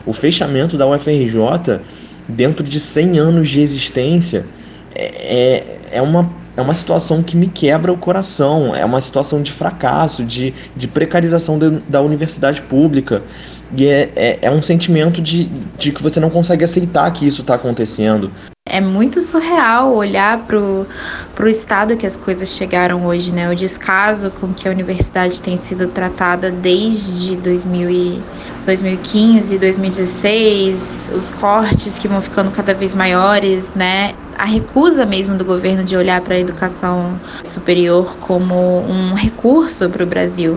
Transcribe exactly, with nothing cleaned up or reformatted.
O fechamento da U F R J, dentro de cem anos de existência, é, é, é uma, é uma situação que me quebra o coração, é uma situação de fracasso, de, de precarização de, da universidade pública. E é, é, é um sentimento de, de que você não consegue aceitar que isso está acontecendo. É muito surreal olhar pro, pro estado que as coisas chegaram hoje, né? O descaso com que a universidade tem sido tratada desde dois mil e, dois mil e quinze, dois mil e dezesseis, os cortes que vão ficando cada vez maiores, né? A recusa mesmo do governo de olhar para a educação superior como um recurso para o Brasil.